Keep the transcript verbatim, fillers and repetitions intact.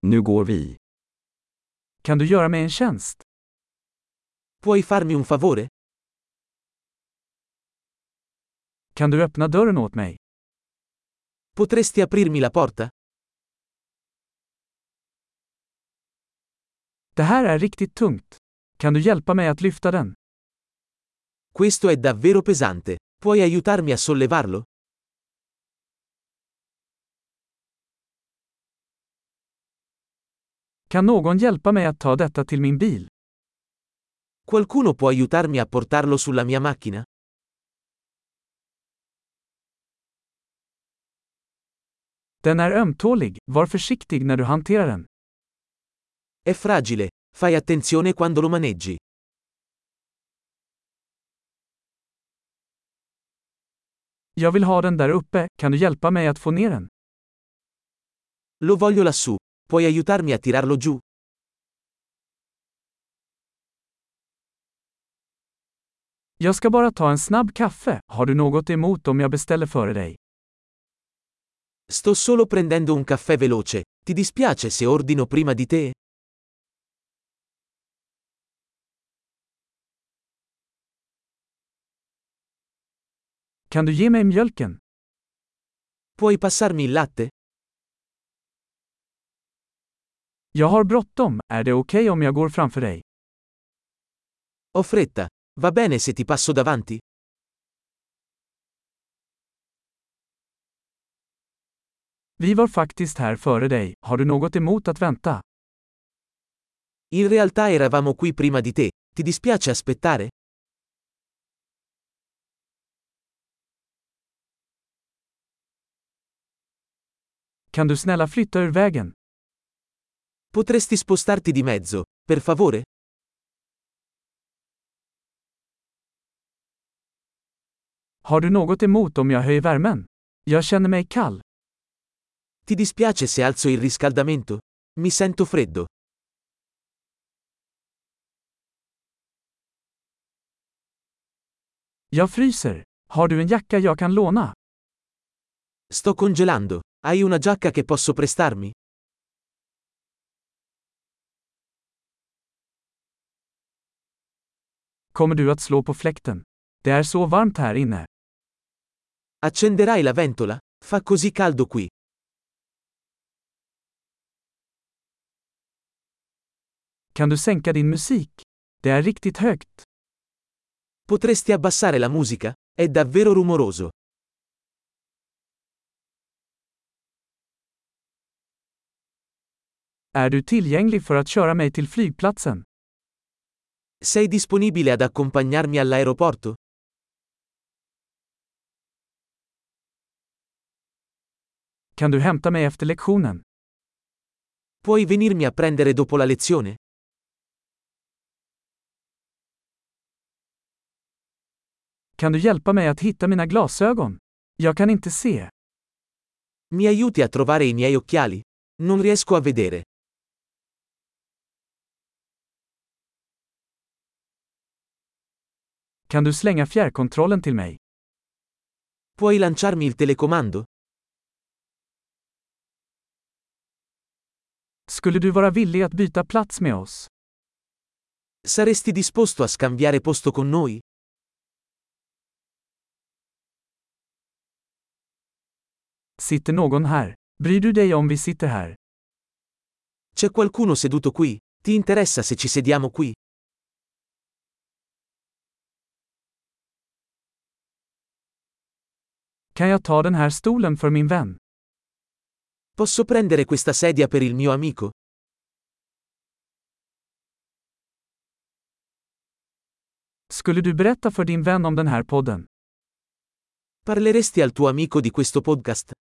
Nu går vi. Kan du göra mig en tjänst? Puoi farmi un favore? Kan du öppna dörren åt mig? Potresti aprirmi la porta? Det här är riktigt tungt. Kan du hjälpa mig att lyfta den? Questo è davvero pesante. Puoi aiutarmi a sollevarlo? Kan någon hjälpa mig att ta detta till min bil? Qualcuno può aiutarmi a portarlo sulla mia macchina? Den är ömtålig, var försiktig när du hanterar den. È fragile, fai attenzione quando lo maneggi. Jag vill ha den där uppe, kan du hjälpa mig att få ner den? Lo voglio lassù. Puoi aiutarmi a tirarlo giù? Jag ska bara ta en snabb kaffe, har du något emot om jag beställer före dig? Sto solo prendendo un caffè veloce. Ti dispiace se ordino prima di te? Kan du ge mig mjölken? Puoi passarmi il latte? Jag har bråttom, är det okej om jag går framför dig? Ho fretta. Va bene se ti passo davanti? Vi var faktiskt här före dig, har du något emot att vänta? In realtà eravamo qui prima di te. Ti dispiace aspettare? Kan du snälla flytta ur vägen? Potresti spostarti di mezzo, per favore? Har du något emot om jag höjer värmen? Jag känner mig kall. Ti dispiace se alzo il riscaldamento? Mi sento freddo. Jag fryser. Har du en jacka jag kan låna? Sto congelando. Hai una giacca che posso prestarmi? Kommer du att slå på fläkten? Det är så varmt här inne. Accenderai la ventola? Fa così caldo qui. Kan du sänka din musik? Det är riktigt högt. Potresti abbassare la musica? È davvero rumoroso. Är du tillgänglig för att köra mig till flygplatsen? Sei disponibile ad accompagnarmi all'aeroporto? Kan du hämta mig efter lektionen? Puoi venirmi a prendere dopo la lezione? Kan du hjälpa mig att hitta mina glasögon? Jag kan inte se. Mi aiuti a trovare i miei occhiali? Non riesco a vedere. Kan du slänga fjärrkontrollen till mig? Puoi lanciarmi il telecomando? Skulle du vara villig att byta plats med oss? Saresti disposto a scambiare posto con noi? Sitter någon här? Bryr du dig om vi sitter här? C'è qualcuno seduto qui? Ti interessa se ci sediamo qui? Kan jag ta den här stolen för min vän? Posso prendere questa sedia per il mio amico? Skulle du berätta för din vän om den här podden? Parleresti al tuo amico di questo podcast?